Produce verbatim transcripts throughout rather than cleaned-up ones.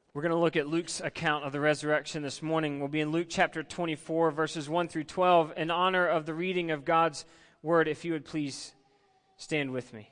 We're going to look at Luke's account of the resurrection this morning. We'll be in Luke chapter twenty-four, verses one through twelve. In honor of the reading of God's word, if you would please stand with me.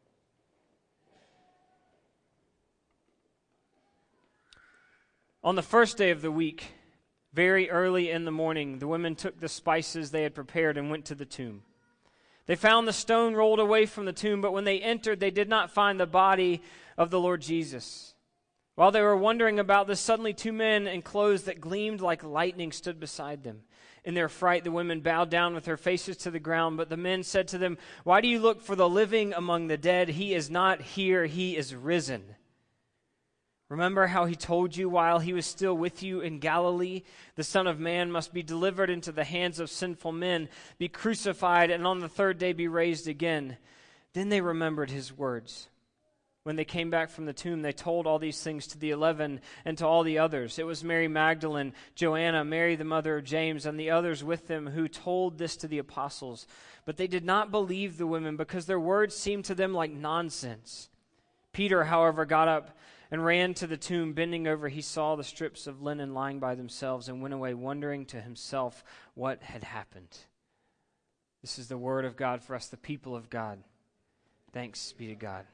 On the first day of the week, very early in the morning, the women took the spices they had prepared and went to the tomb. They found the stone rolled away from the tomb, but when they entered, they did not find the body of the Lord Jesus. While they were wondering about this, suddenly two men in clothes that gleamed like lightning stood beside them. In their fright, the women bowed down with their faces to the ground, but the men said to them, "Why do you look for the living among the dead? He is not here, he is risen. Remember how he told you while he was still with you in Galilee, the Son of Man must be delivered into the hands of sinful men, be crucified, and on the third day be raised again." Then they remembered his words. When they came back from the tomb, they told all these things to the eleven and to all the others. It was Mary Magdalene, Joanna, Mary the mother of James, and the others with them who told this to the apostles. But they did not believe the women because their words seemed to them like nonsense. Peter, however, got up and ran to the tomb. Bending over, he saw the strips of linen lying by themselves and went away wondering to himself what had happened. This is the word of God for us, the people of God. Thanks be to God.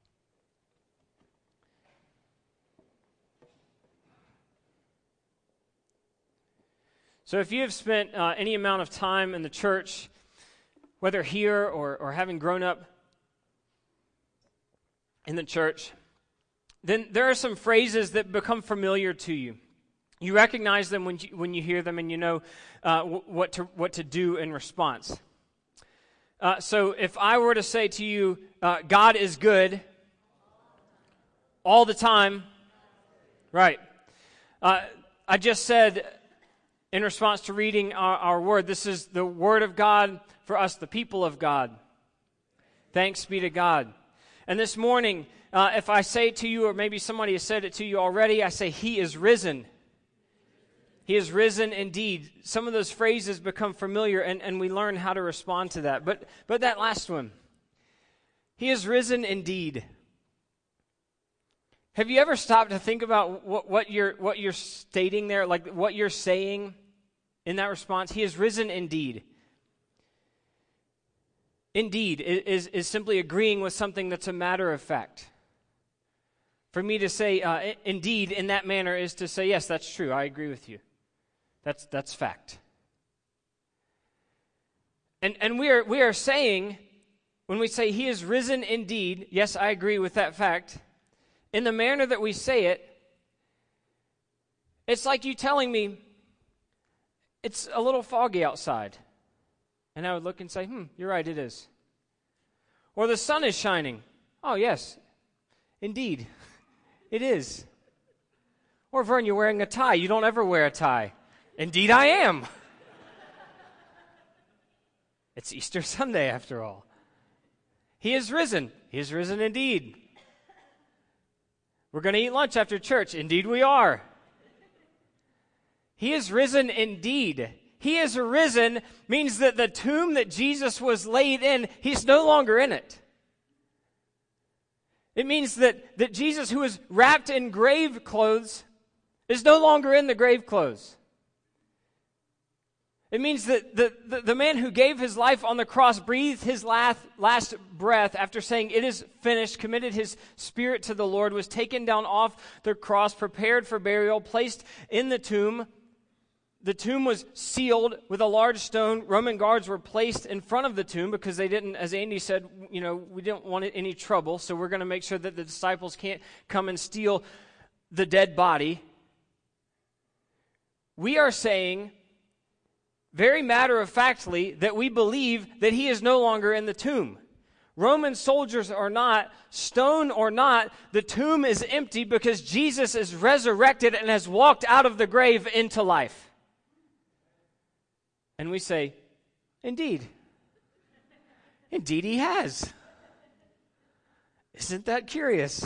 So if you have spent uh, any amount of time in the church, whether here or, or having grown up in the church, then there are some phrases that become familiar to you. You recognize them when you, when you hear them, and you know uh, w- what to what to do in response. Uh, so if I were to say to you, uh, God is good all the time, right? Uh, I just said, in response to reading our, our word, this is the word of God for us, the people of God. Thanks be to God. And this morning, uh, if I say to you, or maybe somebody has said it to you already, I say, He is risen. He is risen indeed. Some of those phrases become familiar, and, and we learn how to respond to that. But but that last one, He is risen indeed. Have you ever stopped to think about what, what you're what you're stating there, like what you're saying in that response? He is risen indeed. Indeed is, is simply agreeing with something that's a matter of fact. For me to say uh, indeed in that manner is to say, yes, that's true, I agree with you. That's that's fact. And and we are we are saying, when we say He is risen indeed, yes, I agree with that fact, in the manner that we say it, it's like you telling me, it's a little foggy outside. And I would look and say, hmm, you're right, it is. Or the sun is shining. Oh, yes, indeed, it is. Or Vern, you're wearing a tie. You don't ever wear a tie. Indeed, I am. It's Easter Sunday, after all. He is risen. He is risen indeed. We're going to eat lunch after church. Indeed, we are. He is risen indeed. He is risen means that the tomb that Jesus was laid in, He's no longer in it. It means that, that Jesus, who is wrapped in grave clothes, is no longer in the grave clothes. It means that the, the, the man who gave his life on the cross breathed his last, last breath after saying, "It is finished," committed his spirit to the Lord, was taken down off the cross, prepared for burial, placed in the tomb. The tomb was sealed with a large stone. Roman guards were placed in front of the tomb because they didn't, as Andy said, you know, we didn't want any trouble, so we're going to make sure that the disciples can't come and steal the dead body. We are saying, very matter-of-factly, that we believe that He is no longer in the tomb. Roman soldiers or not, stone or not, the tomb is empty because Jesus is resurrected and has walked out of the grave into life. And we say, indeed. Indeed He has. Isn't that curious?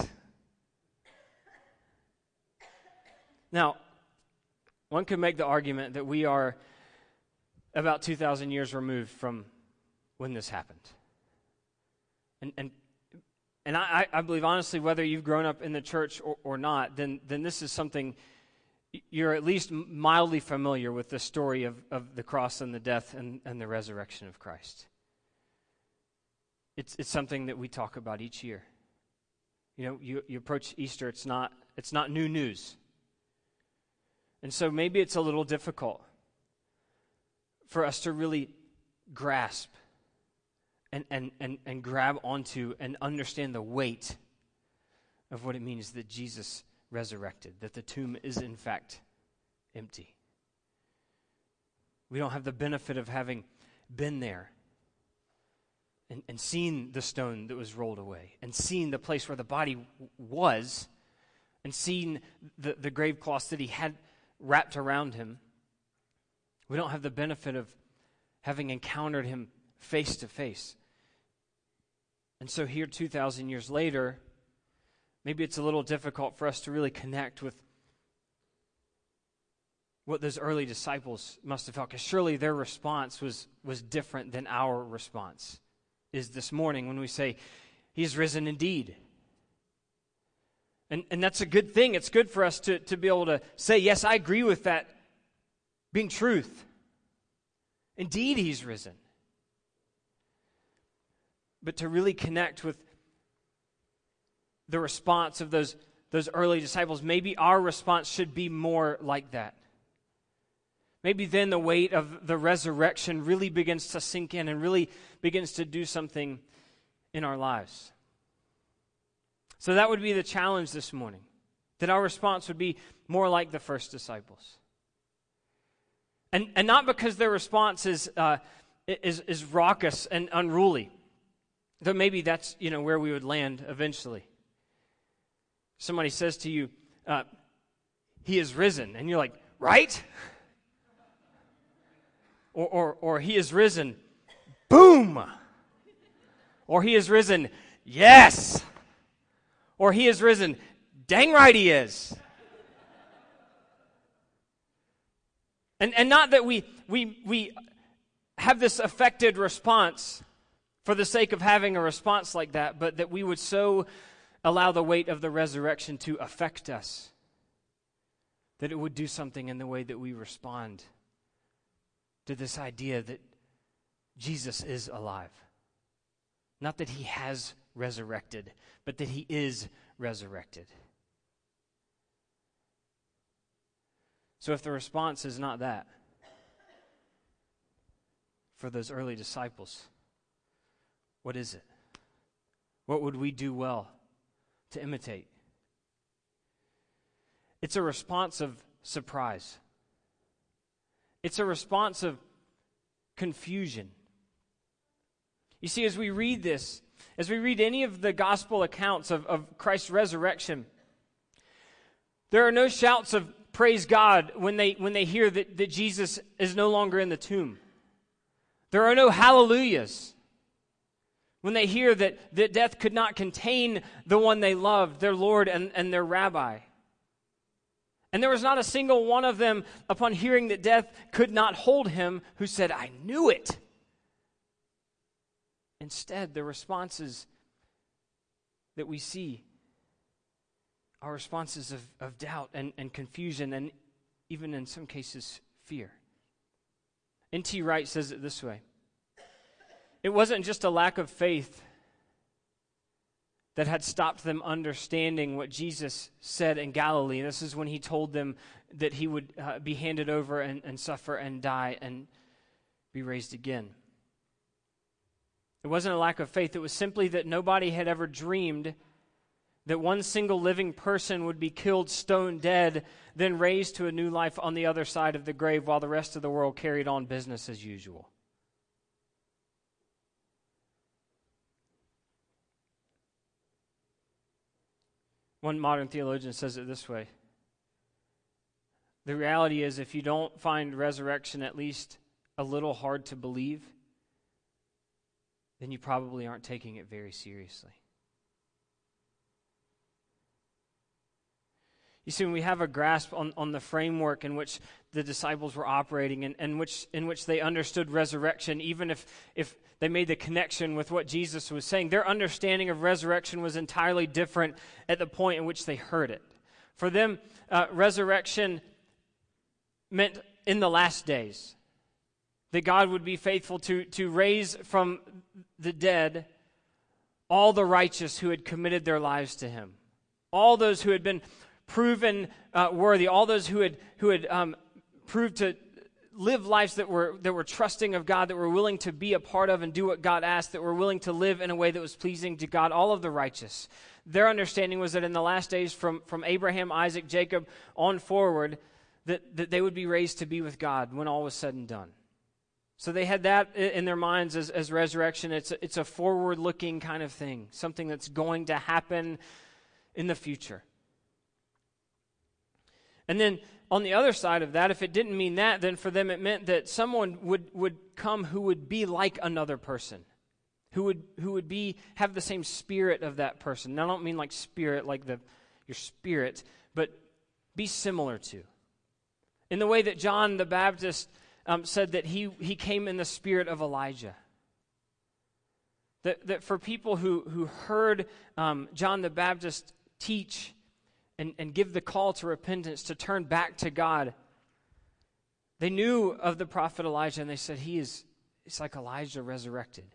Now, one could make the argument that we are about two thousand years removed from when this happened. And, and and I, I believe honestly, whether you've grown up in the church or, or not, then then this is something you're at least mildly familiar with, the story of, of the cross and the death and, and the resurrection of Christ. It's it's something that we talk about each year. You know, you, you approach Easter, it's not it's not new news. And so maybe it's a little difficult for us to really grasp and, and, and, and grab onto and understand the weight of what it means that Jesus resurrected, that the tomb is in fact empty. We don't have the benefit of having been there and, and seen the stone that was rolled away and seen the place where the body w- was and seen the, the grave cloths that he had wrapped around him. We don't have the benefit of having encountered him face to face. And so here, two thousand years later, maybe it's a little difficult for us to really connect with what those early disciples must have felt, because surely their response was, was different than our response is this morning when we say, he's risen indeed. And, and that's a good thing. It's good for us to, to be able to say, yes, I agree with that being truth. Indeed, he's risen. But to really connect with the response of those, those early disciples, maybe our response should be more like that. Maybe then the weight of the resurrection really begins to sink in and really begins to do something in our lives. So that would be the challenge this morning, that our response would be more like the first disciples. And and not because their response is uh, is is raucous and unruly, though maybe that's, you know, where we would land eventually. Somebody says to you, uh, he is risen, and you're like, right? Or, or, or he is risen, boom! Or he is risen, yes! Or he is risen, dang right he is! And and not that we we we have this affected response for the sake of having a response like that, but that we would so allow the weight of the resurrection to affect us, that it would do something in the way that we respond to this idea that Jesus is alive. Not that he has resurrected, but that he is resurrected. So if the response is not that, for those early disciples, what is it? What would we do well to imitate? It's a response of surprise. It's a response of confusion. You see, as we read this, as we read any of the gospel accounts of, of Christ's resurrection, there are no shouts of praise God when they when they hear that, that Jesus is no longer in the tomb. There are no hallelujahs when they hear that, that death could not contain the one they loved, their Lord and, and their rabbi. And there was not a single one of them, upon hearing that death could not hold him, who said, I knew it. Instead, the responses that we see are responses of, of doubt and, and confusion and even in some cases fear. N T Wright says it this way: it wasn't just a lack of faith that had stopped them understanding what Jesus said in Galilee. This is when he told them that he would uh, be handed over and, and suffer and die and be raised again. It wasn't a lack of faith. It was simply that nobody had ever dreamed that one single living person would be killed stone dead, then raised to a new life on the other side of the grave while the rest of the world carried on business as usual. One modern theologian says it this way: the reality is, if you don't find resurrection at least a little hard to believe, then you probably aren't taking it very seriously. You see, when we have a grasp on, on the framework in which the disciples were operating and, and which in which they understood resurrection, even if, if they made the connection with what Jesus was saying, their understanding of resurrection was entirely different at the point in which they heard it. For them, uh, resurrection meant in the last days, that God would be faithful to, to raise from the dead all the righteous who had committed their lives to him. All those who had been proven uh, worthy, all those who had who had um, proved to live lives that were that were trusting of God, that were willing to be a part of and do what God asked, that were willing to live in a way that was pleasing to God, all of the righteous. Their understanding was that in the last days, from, from Abraham, Isaac, Jacob on forward, that, that they would be raised to be with God when all was said and done. So they had that in their minds as, as resurrection. It's a, it's a forward-looking kind of thing, something that's going to happen in the future. And then on the other side of that, if it didn't mean that, then for them it meant that someone would, would come who would be like another person, who would who would be have the same spirit of that person. Now, I don't mean like spirit, like the your spirit, but be similar to. In the way that John the Baptist um, said that he, he came in the spirit of Elijah. That, that for people who, who heard um, John the Baptist teach And, and give the call to repentance, to turn back to God, they knew of the prophet Elijah, and they said, he is, it's like Elijah resurrected.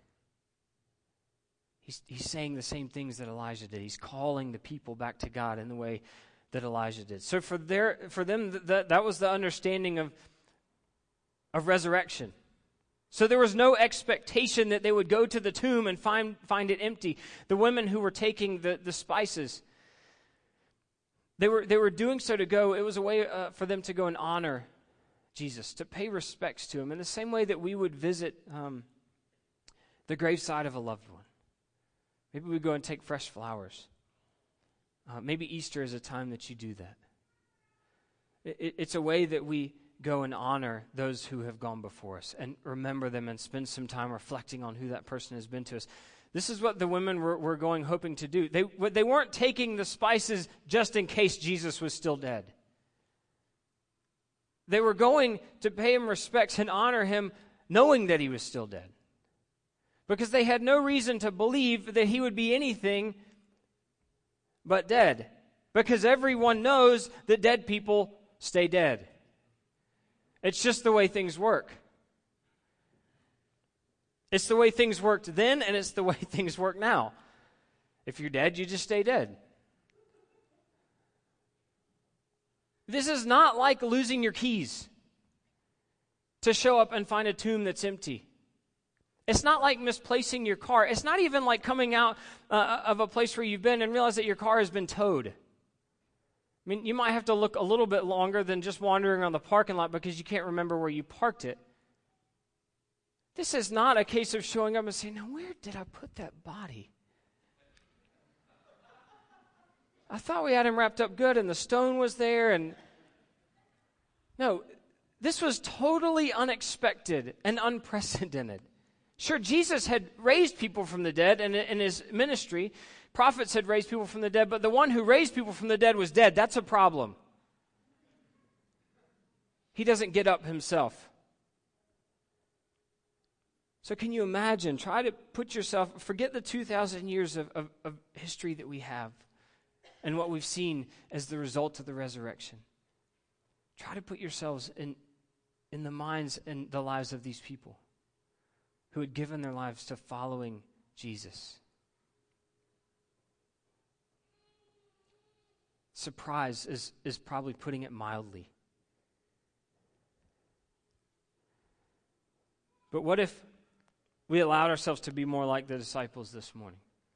He's, he's saying the same things that Elijah did. He's calling the people back to God in the way that Elijah did. So for their, for them, th- that, that was the understanding of, of resurrection. So there was no expectation that they would go to the tomb and find, find it empty. The women who were taking the, the spices, They were they were doing so to go, it was a way uh, for them to go and honor Jesus, to pay respects to him in the same way that we would visit um, the graveside of a loved one. Maybe we go and take fresh flowers. Uh, maybe Easter is a time that you do that. It, it, it's a way that we go and honor those who have gone before us and remember them and spend some time reflecting on who that person has been to us. This is what the women were, were going, hoping to do. They, they weren't taking the spices just in case Jesus was still dead. They were going to pay him respects and honor him knowing that he was still dead. Because they had no reason to believe that he would be anything but dead. Because everyone knows that dead people stay dead. It's just the way things work. It's the way things worked then, and it's the way things work now. If you're dead, you just stay dead. This is not like losing your keys to show up and find a tomb that's empty. It's not like misplacing your car. It's not even like coming out uh, of a place where you've been and realize that your car has been towed. I mean, you might have to look a little bit longer than just wandering around the parking lot because you can't remember where you parked it. This is not a case of showing up and saying, now where did I put that body? I thought we had him wrapped up good and the stone was there. And no, this was totally unexpected and unprecedented. Sure, Jesus had raised people from the dead and in his ministry, prophets had raised people from the dead, but the one who raised people from the dead was dead. That's a problem. He doesn't get up himself. So can you imagine, try to put yourself, forget the two thousand years of, of, of history that we have and what we've seen as the result of the resurrection. Try to put yourselves in, in the minds and the lives of these people who had given their lives to following Jesus. Surprise is, is probably putting it mildly. But what if we allowed ourselves to be more like the disciples this morning?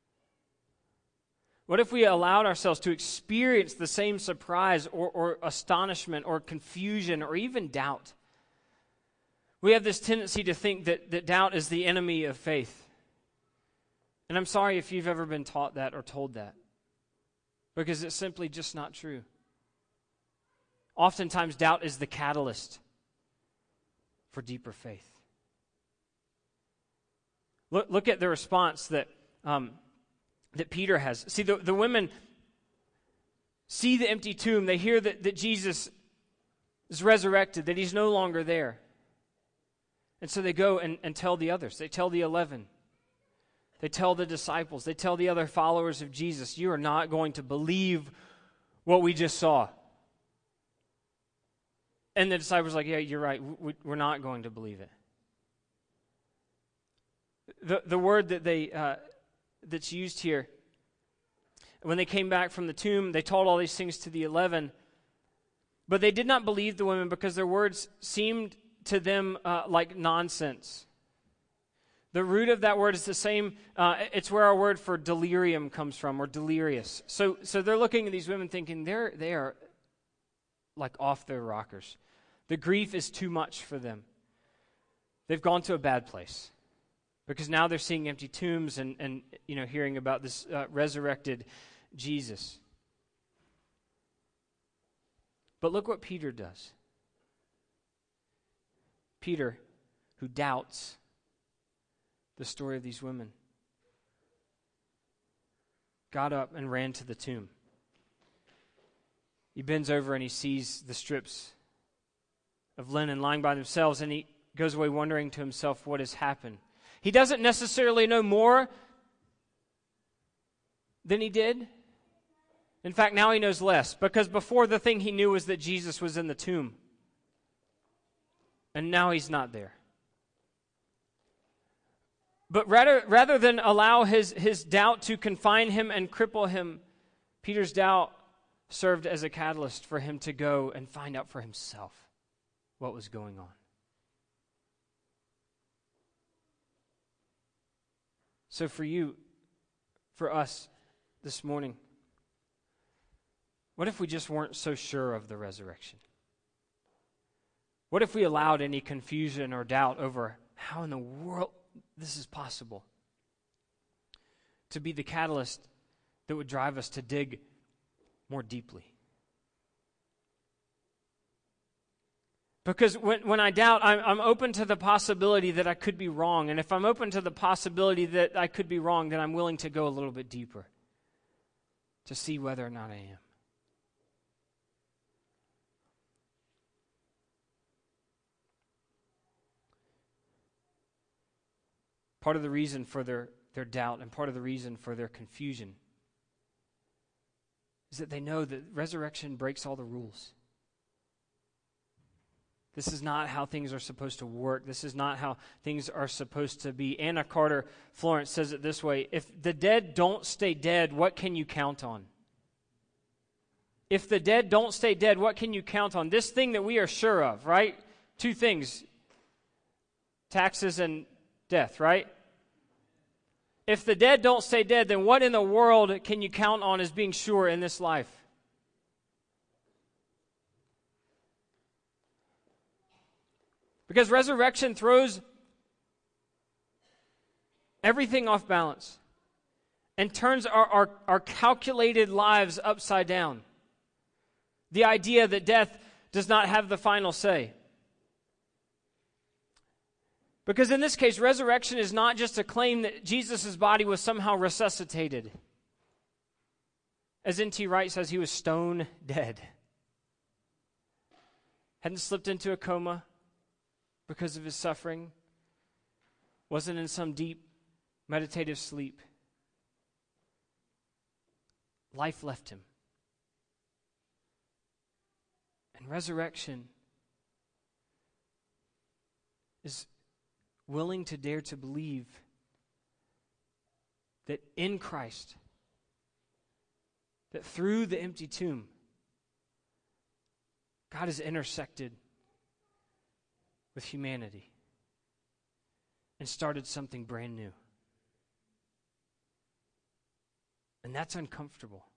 What if we allowed ourselves to experience the same surprise or, or astonishment or confusion or even doubt? We have this tendency to think that, that doubt is the enemy of faith. And I'm sorry if you've ever been taught that or told that, because it's simply just not true. Oftentimes, doubt is the catalyst for deeper faith. Look, look at the response that um, that Peter has. See, the, the women, see the empty tomb. They hear that, that Jesus is resurrected, that he's no longer there. And so they go and, and tell the others. They tell the eleven. They tell the disciples. They tell the other followers of Jesus, you are not going to believe what we just saw. And the disciples are like, yeah, you're right. We, we're not going to believe it. The, the word that they uh, that's used here, when they came back from the tomb, they told all these things to the eleven, but they did not believe the women because their words seemed to them uh, like nonsense. The root of that word is the same. Uh, it's where our word for delirium comes from, or delirious. So, so they're looking at these women thinking they're they are like off their rockers. The grief is too much for them. They've gone to a bad place because now they're seeing empty tombs and and you know hearing about this uh, resurrected Jesus. But look what Peter does. Peter, who doubts the story of these women, got up and ran to the tomb. He bends over and he sees the strips of linen lying by themselves, and he goes away wondering to himself what has happened. He doesn't necessarily know more than he did. In fact, now he knows less, because before the thing he knew was that Jesus was in the tomb. And now he's not there. But rather, rather than allow his, his doubt to confine him and cripple him, Peter's doubt served as a catalyst for him to go and find out for himself what was going on. So for you, for us this morning, what if we just weren't so sure of the resurrection? What if we allowed any confusion or doubt over how in the world this is possible to be the catalyst that would drive us to dig more deeply? Because when, when I doubt, I'm, I'm open to the possibility that I could be wrong. And if I'm open to the possibility that I could be wrong, then I'm willing to go a little bit deeper to see whether or not I am. Part of the reason for their, their doubt and part of the reason for their confusion is that they know that resurrection breaks all the rules. This is not how things are supposed to work. This is not how things are supposed to be. Anna Carter Florence says it this way: if the dead don't stay dead, what can you count on? If the dead don't stay dead, what can you count on? This thing that we are sure of, right? Two things: taxes and death, right? If the dead don't stay dead, then what in the world can you count on as being sure in this life? Because resurrection throws everything off balance and turns our, our, our calculated lives upside down. The idea that death does not have the final say. Because in this case, resurrection is not just a claim that Jesus' body was somehow resuscitated. As N T Wright says, he was stone dead. Hadn't slipped into a coma because of his suffering. Wasn't in some deep meditative sleep. Life left him. And resurrection is willing to dare to believe that in Christ, that through the empty tomb, God has intersected with humanity and started something brand new. And that's uncomfortable.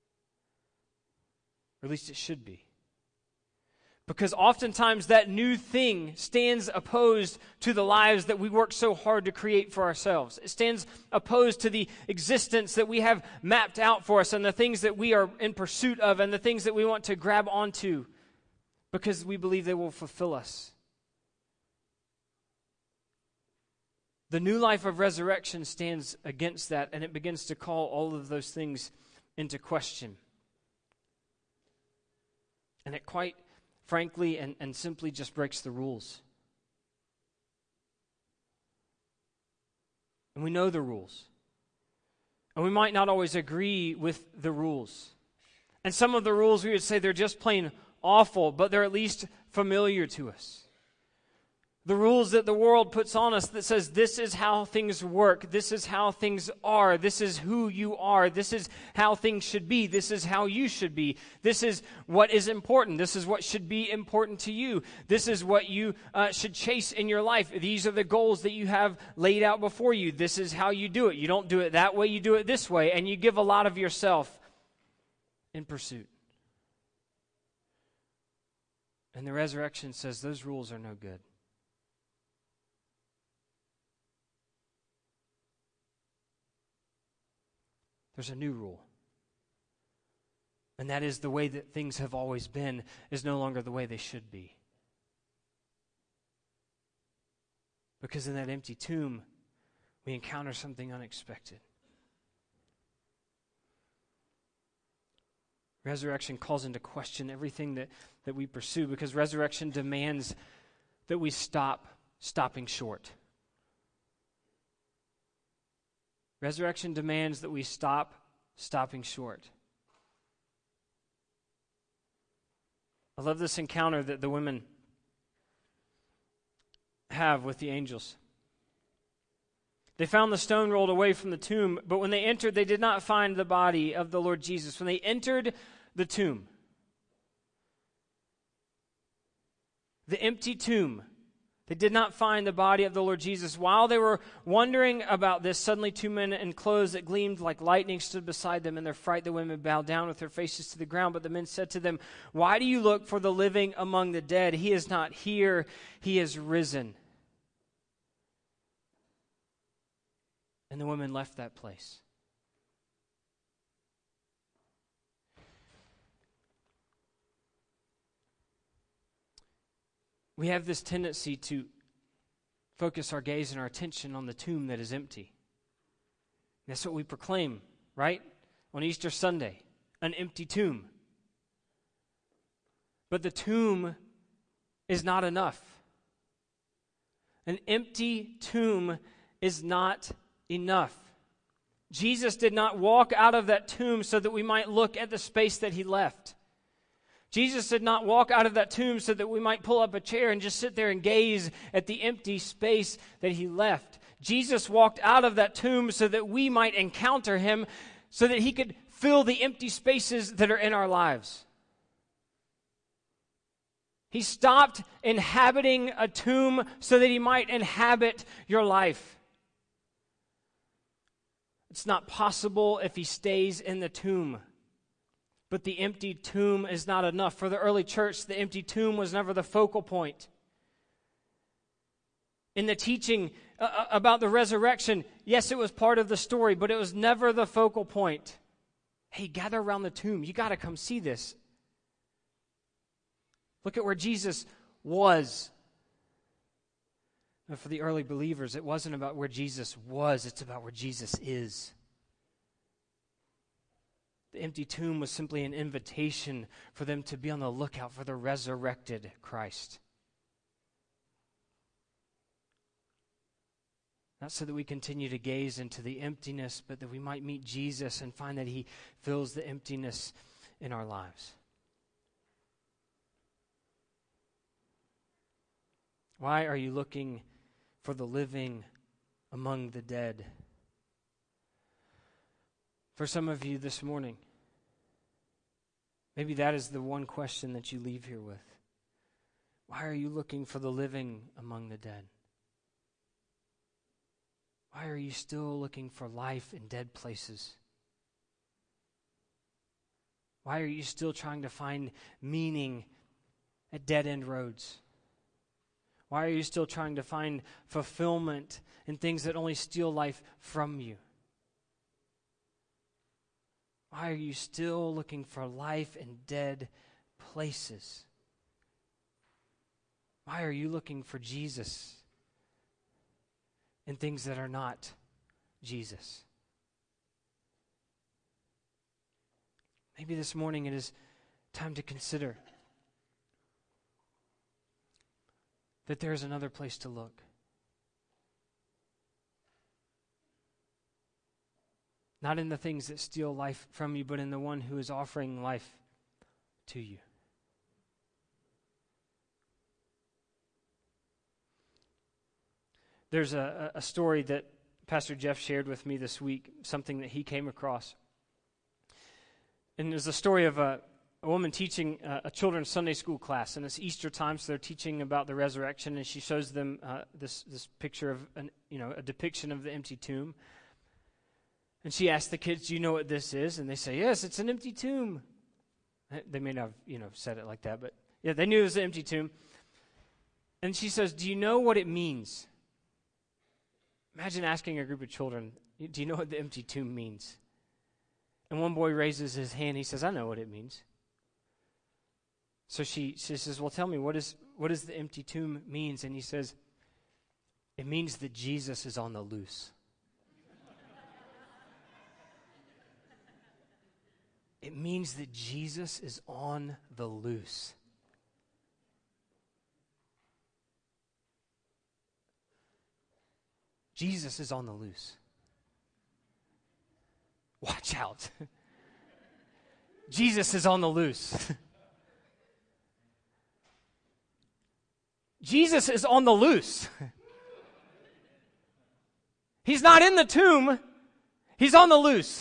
Or at least it should be. Because oftentimes that new thing stands opposed to the lives that we work so hard to create for ourselves. It stands opposed to the existence that we have mapped out for us and the things that we are in pursuit of and the things that we want to grab onto because we believe they will fulfill us. The new life of resurrection stands against that, and it begins to call all of those things into question. And it quite frankly and, and simply just breaks the rules. And we know the rules. And we might not always agree with the rules. And some of the rules we would say they're just plain awful, but they're at least familiar to us. The rules that the world puts on us that says this is how things work, this is how things are, this is who you are, this is how things should be, this is how you should be, this is what is important, this is what should be important to you, this is what you uh, should chase in your life, these are the goals that you have laid out before you, this is how you do it. You don't do it that way, you do it this way, and you give a lot of yourself in pursuit. And the resurrection says those rules are no good. There's a new rule. And that is the way that things have always been is no longer the way they should be. Because in that empty tomb, we encounter something unexpected. Resurrection calls into question everything that, that we pursue, because resurrection demands that we stop stopping short. Resurrection demands that we stop stopping short. I love this encounter that the women have with the angels. They found the stone rolled away from the tomb, but when they entered, they did not find the body of the Lord Jesus. When they entered the tomb, the empty tomb, they did not find the body of the Lord Jesus. While they were wondering about this, suddenly two men in clothes that gleamed like lightning stood beside them. In their fright, the women bowed down with their faces to the ground. But the men said to them, "Why do you look for the living among the dead? He is not here, he is risen." And the women left that place. We have this tendency to focus our gaze and our attention on the tomb that is empty. That's what we proclaim, right? On Easter Sunday, an empty tomb. But the tomb is not enough. An empty tomb is not enough. Jesus did not walk out of that tomb so that we might look at the space that he left. Jesus did not walk out of that tomb so that we might pull up a chair and just sit there and gaze at the empty space that he left. Jesus walked out of that tomb so that we might encounter him, so that he could fill the empty spaces that are in our lives. He stopped inhabiting a tomb so that he might inhabit your life. It's not possible if he stays in the tomb. But the empty tomb is not enough. For the early church, the empty tomb was never the focal point. In the teaching uh, about the resurrection, yes, it was part of the story, but it was never the focal point. Hey, gather around the tomb. You got to come see this. Look at where Jesus was. And for the early believers, it wasn't about where Jesus was, it's about where Jesus is. The empty tomb was simply an invitation for them to be on the lookout for the resurrected Christ. Not so that we continue to gaze into the emptiness, but that we might meet Jesus and find that he fills the emptiness in our lives. Why are you looking for the living among the dead? For some of you this morning, maybe that is the one question that you leave here with. Why are you looking for the living among the dead? Why are you still looking for life in dead places? Why are you still trying to find meaning at dead-end roads? Why are you still trying to find fulfillment in things that only steal life from you? Why are you still looking for life in dead places? Why are you looking for Jesus in things that are not Jesus? Maybe this morning it is time to consider that there's another place to look. Not in the things that steal life from you, but in the one who is offering life to you. There's a, a story that Pastor Jeff shared with me this week, something that he came across. And there's a story of a, a woman teaching a, a children's Sunday school class, and it's Easter time, so they're teaching about the resurrection, and she shows them uh, this this picture of an you know a depiction of the empty tomb. And she asked the kids, "Do you know what this is?" And they say, "Yes, it's an empty tomb." They may not have you know said it like that, but yeah, they knew it was an empty tomb. And she says, "Do you know what it means?" Imagine asking a group of children, "Do you know what the empty tomb means?" And one boy raises his hand. He says, "I know what it means." So she, she says, "Well, tell me, what is what does the empty tomb means?" And he says, "It means that Jesus is on the loose." It means that Jesus is on the loose. Jesus is on the loose. Watch out. Jesus is on the loose. Jesus is on the loose. He's not in the tomb. He's on the loose.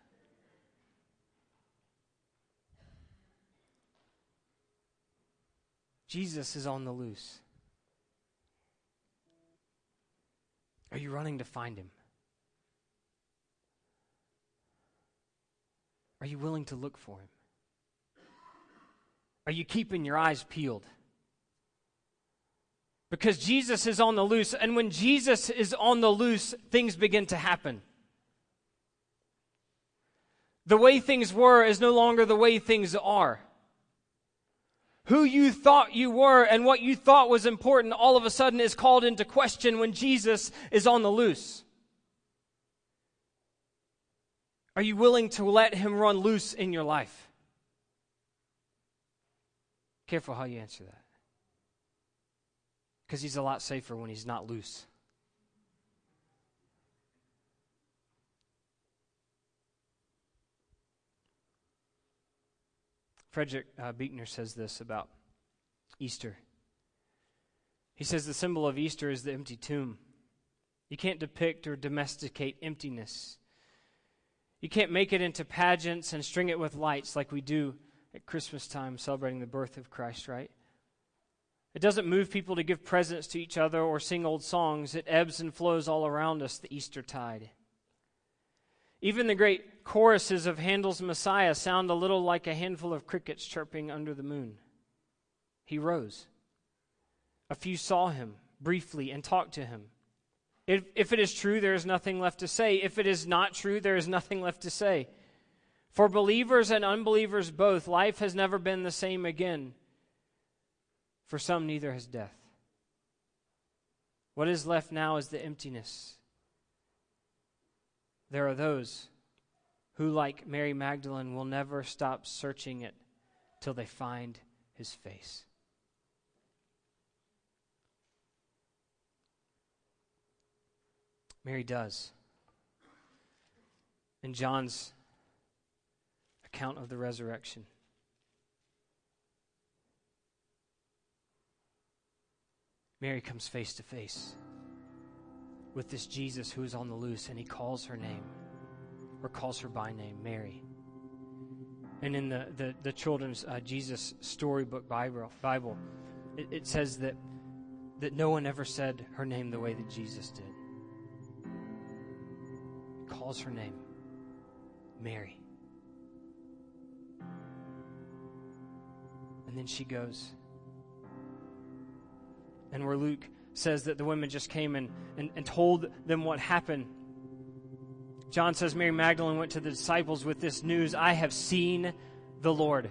Jesus is on the loose. Are you running to find him? Are you willing to look for him? Are you keeping your eyes peeled? Because Jesus is on the loose, and when Jesus is on the loose, things begin to happen. The way things were is no longer the way things are. Who you thought you were and what you thought was important all of a sudden is called into question when Jesus is on the loose. Are you willing to let him run loose in your life? Careful how you answer that. Because he's a lot safer when he's not loose. Frederick uh, Buechner says this about Easter. He says the symbol of Easter is the empty tomb. You can't depict or domesticate emptiness. You can't make it into pageants and string it with lights like we do at Christmas time celebrating the birth of Christ, right? It doesn't move people to give presents to each other or sing old songs. It ebbs and flows all around us, the Easter tide. Even the great choruses of Handel's Messiah sound a little like a handful of crickets chirping under the moon. He rose. A few saw him briefly and talked to him. If, if it is true, there is nothing left to say. If it is not true, there is nothing left to say. For believers and unbelievers both, life has never been the same again. For some, neither has death. What is left now is the emptiness. There are those who, like Mary Magdalene, will never stop searching it till they find his face. Mary does. In John's account of the resurrection, Mary comes face to face with this Jesus who is on the loose, and he calls her name, or calls her by name, Mary. And in the, the, the children's uh, Jesus storybook Bible, Bible it, it says that, that no one ever said her name the way that Jesus did. He calls her name, Mary. And then she goes. And where Luke says that the women just came and, and, and told them what happened, John says Mary Magdalene went to the disciples with this news: I have seen the Lord.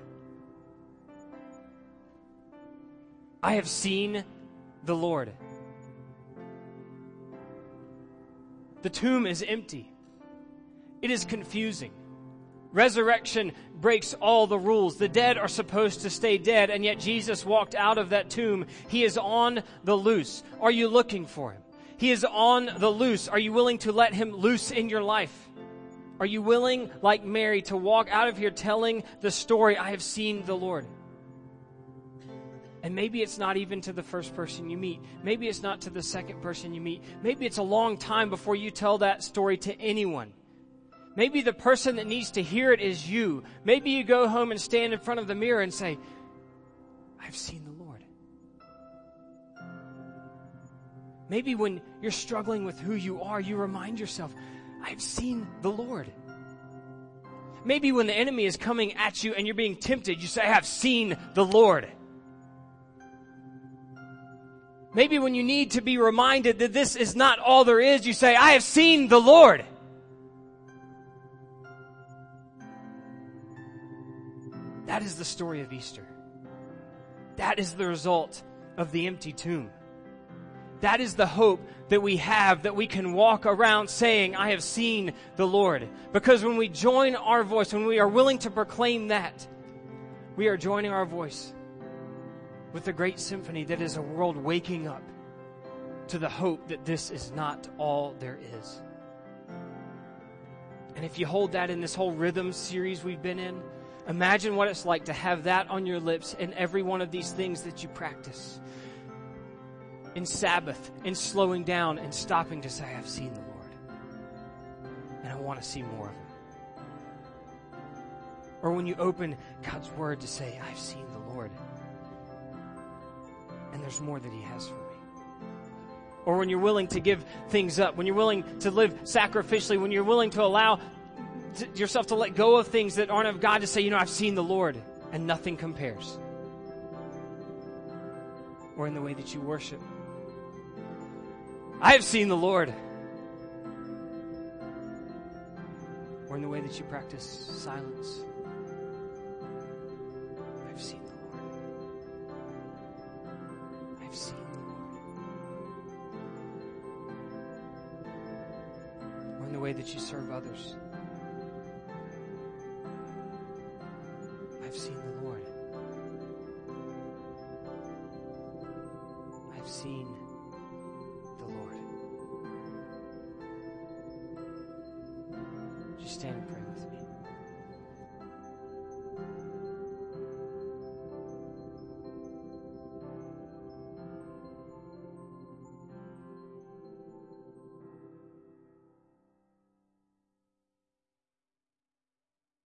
I have seen the Lord. The tomb is empty. It is confusing. Resurrection breaks all the rules. The dead are supposed to stay dead, and yet Jesus walked out of that tomb. He is on the loose. Are you looking for him? He is on the loose. Are you willing to let him loose in your life? Are you willing, like Mary, to walk out of here telling the story, I have seen the Lord? And maybe it's not even to the first person you meet. Maybe it's not to the second person you meet. Maybe it's a long time before you tell that story to anyone. Maybe the person that needs to hear it is you. Maybe you go home and stand in front of the mirror and say, I've seen the Lord. Maybe when you're struggling with who you are, you remind yourself, I've seen the Lord. Maybe when the enemy is coming at you and you're being tempted, you say, I have seen the Lord. Maybe when you need to be reminded that this is not all there is, you say, I have seen the Lord. That is the story of Easter. That is the result of the empty tomb. That is the hope that we have, that we can walk around saying, I have seen the Lord. Because when we join our voice, when we are willing to proclaim that, we are joining our voice with the great symphony that is a world waking up to the hope that this is not all there is. And if you hold that in this whole rhythm series we've been in, imagine what it's like to have that on your lips in every one of these things that you practice. In Sabbath, in slowing down and stopping to say, I have seen the Lord. And I want to see more of him. Or when you open God's word to say, I've seen the Lord. And there's more that he has for me. Or when you're willing to give things up, when you're willing to live sacrificially, when you're willing to allow t- yourself to let go of things that aren't of God, to say, you know, I've seen the Lord and nothing compares. Or in the way that you worship. I have seen the Lord. Or in the way that you practice silence. I've seen the Lord. I've seen the Lord. Or in the way that you serve others. I've seen the Lord. I've seen the Lord. Just stand and pray with me.